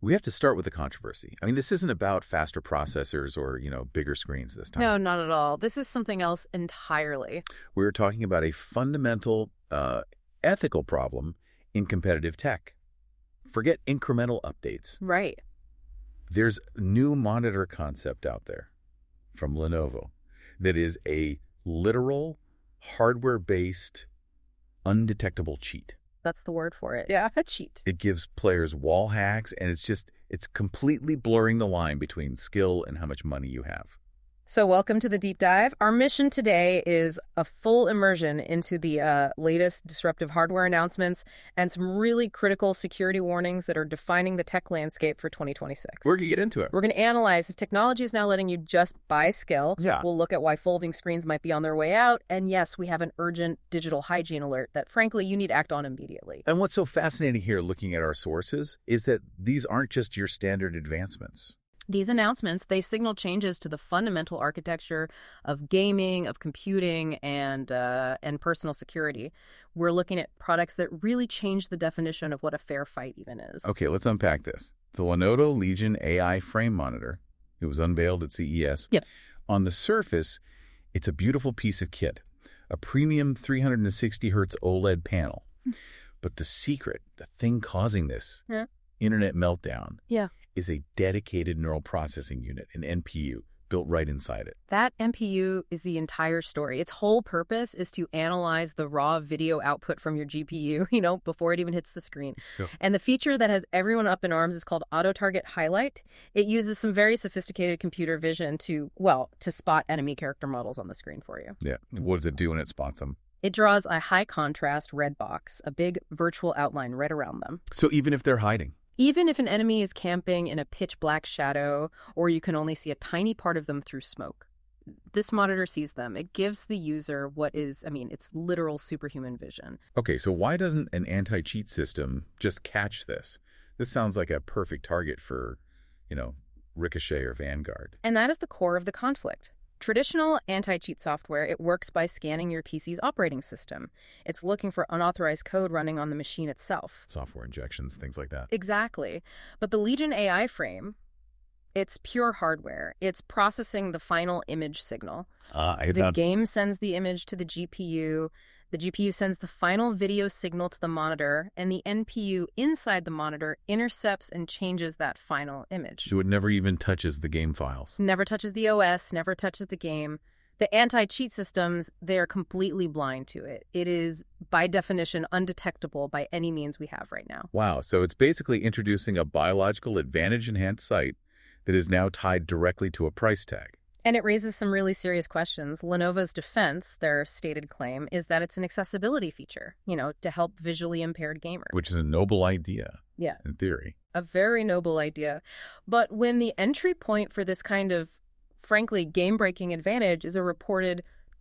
We have to start with the controversy. I mean, this isn't about faster processors or, bigger screens this time. No, not at all. This is something else entirely. We're talking about a fundamental ethical problem in competitive tech. Forget incremental updates. Right. There's a new monitor concept out there from Lenovo that is a literal, hardware-based, undetectable cheat. That's the word for it. Yeah, a cheat. It gives players wall hacks, and it's completely blurring the line between skill and how much money you have. So welcome to the deep dive. Our mission today is a full immersion into the latest disruptive hardware announcements and some really critical security warnings that are defining the tech landscape for 2026. We're going to get into it. We're going to analyze if technology is now letting you just buy skill. Yeah. We'll look at why folding screens might be on their way out. And yes, we have an urgent digital hygiene alert that, frankly, you need to act on immediately. And what's so fascinating here, looking at our sources, is that these aren't just your standard advancements. These announcements, they signal changes to the fundamental architecture of gaming, of computing, and personal security. We're looking at products that really change the definition of what a fair fight even is. Okay, let's unpack this. The Lenovo Legion AI frame monitor, it was unveiled at CES. Yep. On the surface, it's a beautiful piece of kit, a premium 360 hertz OLED panel. But the secret, the thing causing this internet meltdown, is a dedicated neural processing unit, an NPU, built right inside it. That NPU is the entire story. Its whole purpose is to analyze the raw video output from your GPU, before it even hits the screen. Cool. And the feature that has everyone up in arms is called Auto Target Highlight. It uses some very sophisticated computer vision to spot enemy character models on the screen for you. Yeah. What does it do when it spots them? It draws a high-contrast red box, a big virtual outline right around them. So even if they're hiding? Even if an enemy is camping in a pitch-black shadow, or you can only see a tiny part of them through smoke, this monitor sees them. It gives the user it's literal superhuman vision. Okay, so why doesn't an anti-cheat system just catch this? This sounds like a perfect target for, Ricochet or Vanguard. And that is the core of the conflict. Traditional anti-cheat software, it works by scanning your PC's operating system. It's looking for unauthorized code running on the machine itself. Software injections, things like that. Exactly. But the Legion AI frame, it's pure hardware. It's processing the final image signal. The game sends the image to the GPU. The GPU sends the final video signal to the monitor, and the NPU inside the monitor intercepts and changes that final image. So it never even touches the game files. Never touches the OS, never touches the game. The anti-cheat systems, they are completely blind to it. It is, by definition, undetectable by any means we have right now. Wow, so it's basically introducing a biological advantage-enhanced site that is now tied directly to a price tag. And it raises some really serious questions. Lenovo's defense, their stated claim, is that it's an accessibility feature, to help visually impaired gamers. Which is a noble idea. Yeah. In theory. A very noble idea. But when the entry point for this kind of, frankly, game-breaking advantage is a reported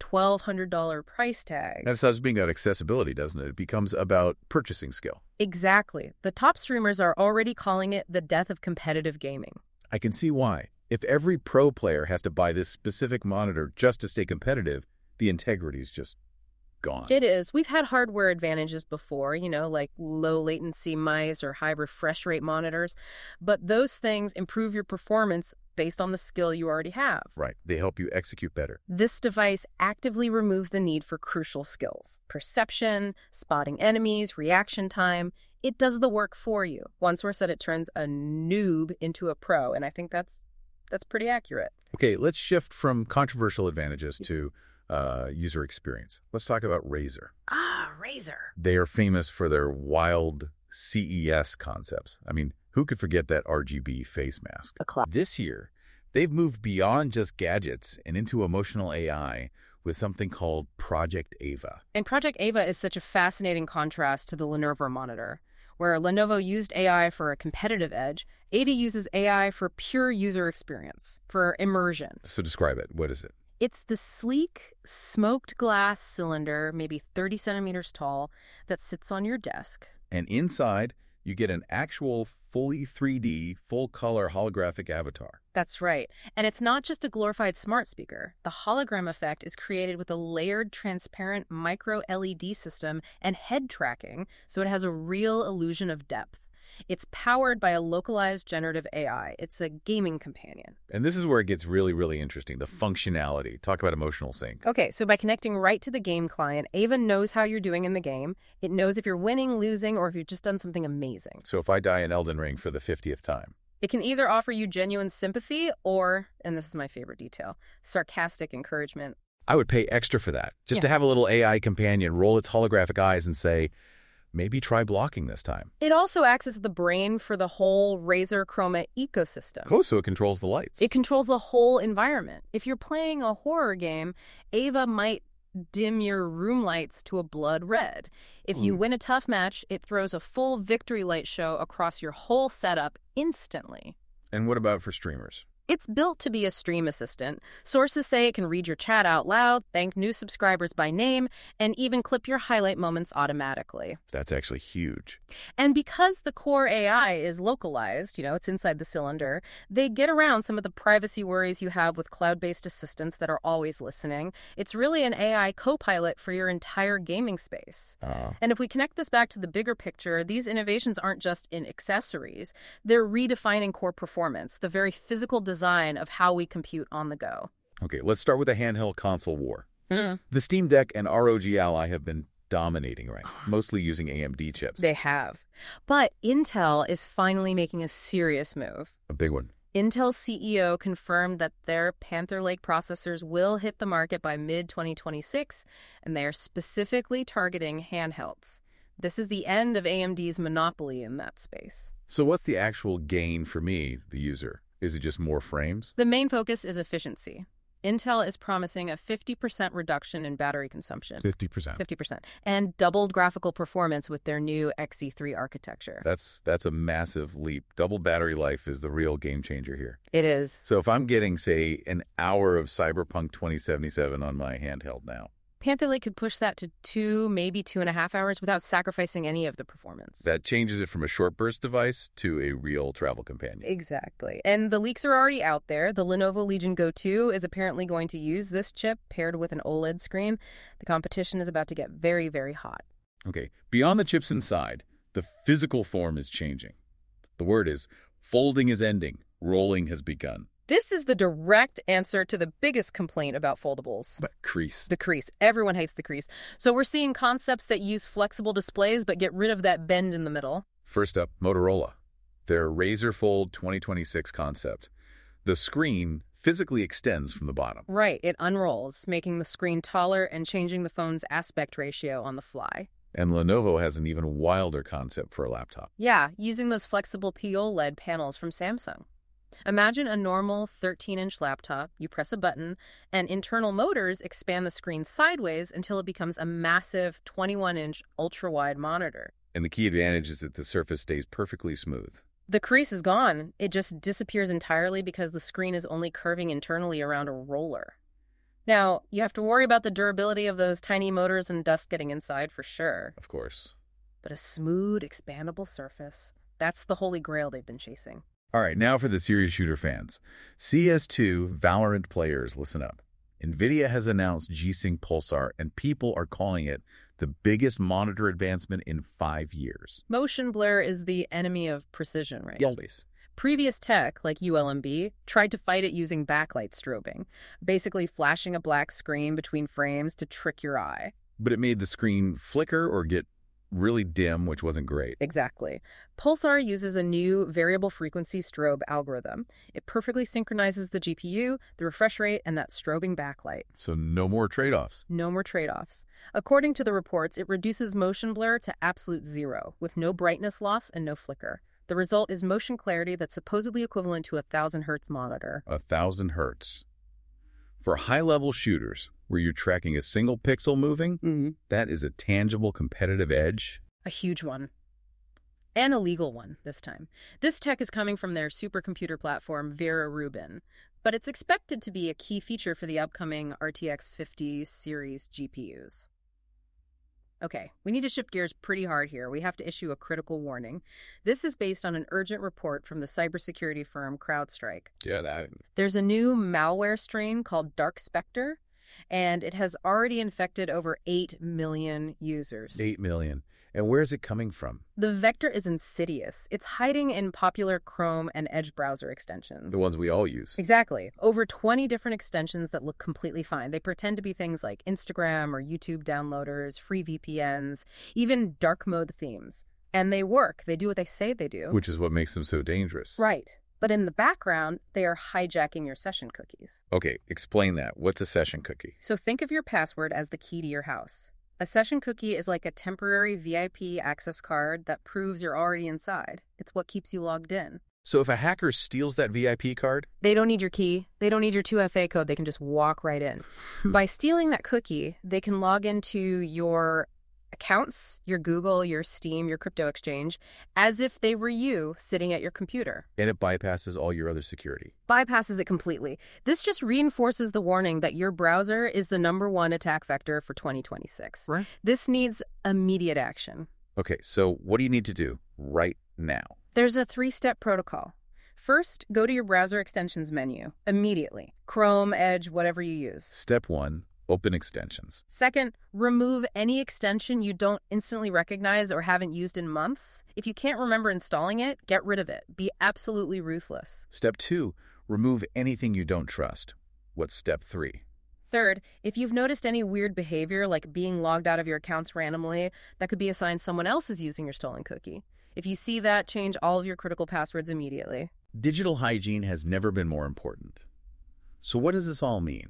$1,200 price tag. That stops being about accessibility, doesn't it? It becomes about purchasing skill. Exactly. The top streamers are already calling it the death of competitive gaming. I can see why. If every pro player has to buy this specific monitor just to stay competitive, the integrity is just gone. It is. We've had hardware advantages before, like low latency mice or high refresh rate monitors. But those things improve your performance based on the skill you already have. Right. They help you execute better. This device actively removes the need for crucial skills. Perception, spotting enemies, reaction time. It does the work for you. One source said it turns a noob into a pro, and I think that's pretty accurate. Okay, let's shift from controversial advantages to user experience. Let's talk about Razer. Razer. They are famous for their wild CES concepts. I mean, who could forget that RGB face mask? This year, they've moved beyond just gadgets and into emotional AI with something called Project Ava. And Project Ava is such a fascinating contrast to the Lenovo monitor. Where Lenovo used AI for a competitive edge, Ava uses AI for pure user experience, for immersion. So describe it. What is it? It's the sleek, smoked glass cylinder, maybe 30 centimeters tall, that sits on your desk. And inside, you get an actual fully 3D, full-color holographic avatar. That's right. And it's not just a glorified smart speaker. The hologram effect is created with a layered, transparent micro-LED system and head tracking, so it has a real illusion of depth. It's powered by a localized generative AI. It's a gaming companion. And this is where it gets really, really interesting, the functionality. Talk about emotional sync. Okay, so by connecting right to the game client, Ava knows how you're doing in the game. It knows if you're winning, losing, or if you've just done something amazing. So if I die in Elden Ring for the 50th time, it can either offer you genuine sympathy or, and this is my favorite detail, sarcastic encouragement. I would pay extra for that, just to have a little AI companion roll its holographic eyes and say, maybe try blocking this time. It also acts as the brain for the whole Razer Chroma ecosystem. Oh, so it controls the lights. It controls the whole environment. If you're playing a horror game, Ava might dim your room lights to a blood red. If you win a tough match, it throws a full victory light show across your whole setup instantly. And what about for streamers? It's built to be a stream assistant. Sources say it can read your chat out loud, thank new subscribers by name, and even clip your highlight moments automatically. That's actually huge. And because the core AI is localized, it's inside the cylinder, they get around some of the privacy worries you have with cloud-based assistants that are always listening. It's really an AI co-pilot for your entire gaming space. And if we connect this back to the bigger picture, these innovations aren't just in accessories. They're redefining core performance, the very physical design of how we compute on the go. Okay, let's start with the handheld console war. The Steam Deck and ROG Ally have been dominating, right? Mostly using AMD chips. They have. But Intel is finally making a serious move. A big one. Intel's CEO confirmed that their Panther Lake processors will hit the market by mid-2026, and they are specifically targeting handhelds. This is the end of AMD's monopoly in that space. So what's the actual gain for me, the user? Is it just more frames? The main focus is efficiency. Intel is promising a 50% reduction in battery consumption. 50%. 50%. And doubled graphical performance with their new Xe3 architecture. That's a massive leap. Double battery life is the real game changer here. It is. So if I'm getting, say, an hour of Cyberpunk 2077 on my handheld now, Panther Lake could push that to 2, maybe 2.5 hours without sacrificing any of the performance. That changes it from a short burst device to a real travel companion. Exactly. And the leaks are already out there. The Lenovo Legion Go 2 is apparently going to use this chip paired with an OLED screen. The competition is about to get very, very hot. Okay, beyond the chips inside, the physical form is changing. The word is, folding is ending, rolling has begun. This is the direct answer to the biggest complaint about foldables. But crease. The crease. Everyone hates the crease. So we're seeing concepts that use flexible displays but get rid of that bend in the middle. First up, Motorola. Their Razer Fold 2026 concept. The screen physically extends from the bottom. Right. It unrolls, making the screen taller and changing the phone's aspect ratio on the fly. And Lenovo has an even wilder concept for a laptop. Yeah, using those flexible POLED panels from Samsung. Imagine a normal 13-inch laptop. You press a button, and internal motors expand the screen sideways until it becomes a massive 21-inch ultra-wide monitor. And the key advantage is that the surface stays perfectly smooth. The crease is gone. It just disappears entirely because the screen is only curving internally around a roller. Now, you have to worry about the durability of those tiny motors and dust getting inside for sure. Of course. But a smooth, expandable surface, that's the holy grail they've been chasing. All right, now for the serious shooter fans. CS2 Valorant players, listen up. NVIDIA has announced G-Sync Pulsar, and people are calling it the biggest monitor advancement in 5 years. Motion blur is the enemy of precision, right? Always. Previous tech, like ULMB, tried to fight it using backlight strobing, basically flashing a black screen between frames to trick your eye. But it made the screen flicker or get really dim, which wasn't great. Exactly. Pulsar uses a new variable frequency strobe algorithm. It perfectly synchronizes the GPU, the refresh rate, and that strobing backlight. So no more trade-offs. No more trade-offs. According to the reports, it reduces motion blur to absolute zero, with no brightness loss and no flicker. The result is motion clarity that's supposedly equivalent to a 1,000 hertz monitor. 1,000 hertz. For high-level shooters, where you're tracking a single pixel moving, that is a tangible competitive edge. A huge one. And a legal one this time. This tech is coming from their supercomputer platform, Vera Rubin, but it's expected to be a key feature for the upcoming RTX 50 series GPUs. Okay, we need to shift gears pretty hard here. We have to issue a critical warning. This is based on an urgent report from the cybersecurity firm CrowdStrike. Yeah, There's a new malware strain called Dark Spectre, and it has already infected over 8 million users. 8 million. And where is it coming from? The vector is insidious. It's hiding in popular Chrome and Edge browser extensions. The ones we all use. Exactly. Over 20 different extensions that look completely fine. They pretend to be things like Instagram or YouTube downloaders, free VPNs, even dark mode themes. And they work. They do what they say they do. Which is what makes them so dangerous. Right. But in the background, they are hijacking your session cookies. Okay, explain that. What's a session cookie? So think of your password as the key to your house. A session cookie is like a temporary VIP access card that proves you're already inside. It's what keeps you logged in. So if a hacker steals that VIP card? They don't need your key. They don't need your 2FA code. They can just walk right in. By stealing that cookie, they can log into your accounts, your Google, your Steam, your crypto exchange, as if they were you sitting at your computer. And it bypasses all your other security. Bypasses it completely. This just reinforces the warning that your browser is the #1 attack vector for 2026. Right. This needs immediate action. Okay, so what do you need to do right now? There's a 3-step protocol. First, go to your browser extensions menu immediately. Chrome, Edge, whatever you use. Step 1. Open extensions. Second, remove any extension you don't instantly recognize or haven't used in months. If you can't remember installing it, get rid of it. Be absolutely ruthless. Step 2, remove anything you don't trust. What's step 3? Third, if you've noticed any weird behavior like being logged out of your accounts randomly, that could be a sign someone else is using your stolen cookie. If you see that, change all of your critical passwords immediately. Digital hygiene has never been more important. So what does this all mean?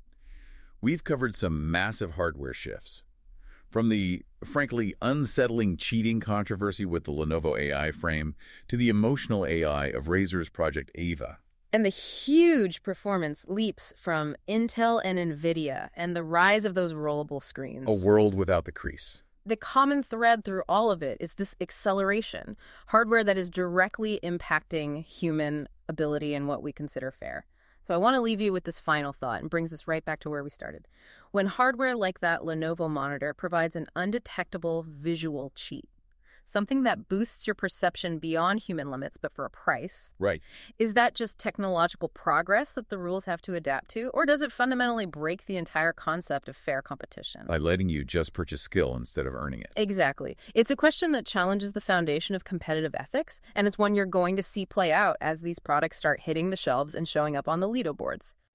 We've covered some massive hardware shifts. From the, frankly, unsettling cheating controversy with the Lenovo AI frame to the emotional AI of Razer's Project Ava. And the huge performance leaps from Intel and NVIDIA and the rise of those rollable screens. A world without the crease. The common thread through all of it is this acceleration, hardware that is directly impacting human ability and what we consider fair. So I want to leave you with this final thought and brings us right back to where we started. When hardware like that Lenovo monitor provides an undetectable visual cheat, something that boosts your perception beyond human limits but for a price, right? Is that just technological progress that the rules have to adapt to, or does it fundamentally break the entire concept of fair competition? By letting you just purchase skill instead of earning it. Exactly. It's a question that challenges the foundation of competitive ethics, and it's one you're going to see play out as these products start hitting the shelves and showing up on the leaderboards.